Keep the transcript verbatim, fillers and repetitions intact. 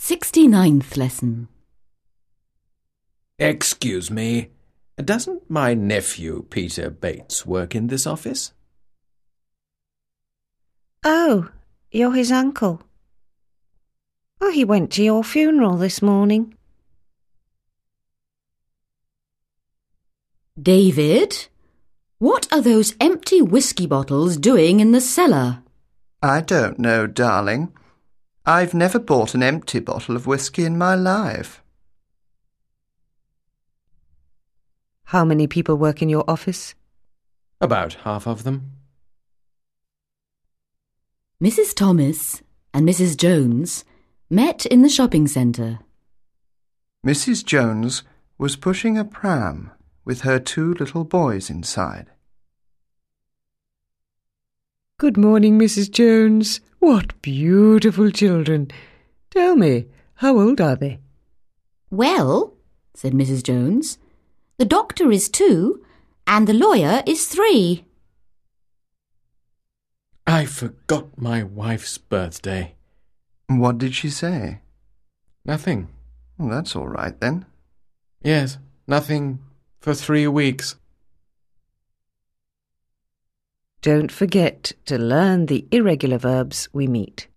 Sixty-ninth lesson. Excuse me, doesn't my nephew Peter Bates work in this office? Oh, you're his uncle. Oh, he went to your funeral this morning. David, what are those empty whiskey bottles doing in the cellar? I don't know, darling. I've never bought an empty bottle of whiskey in my life. How many people work in your office? About half of them. Missus Thomas and Missus Jones met in the shopping centre. Missus Jones was pushing a pram with her two little boys inside. Good morning, Missus Jones. What beautiful children. Tell me, how old are they? Well, said Missus Jones, the doctor is two and the lawyer is three. I forgot my wife's birthday. What did she say? Nothing. Well, that's all right then. Yes, nothing for three weeks. Don't forget to learn the irregular verbs we meet.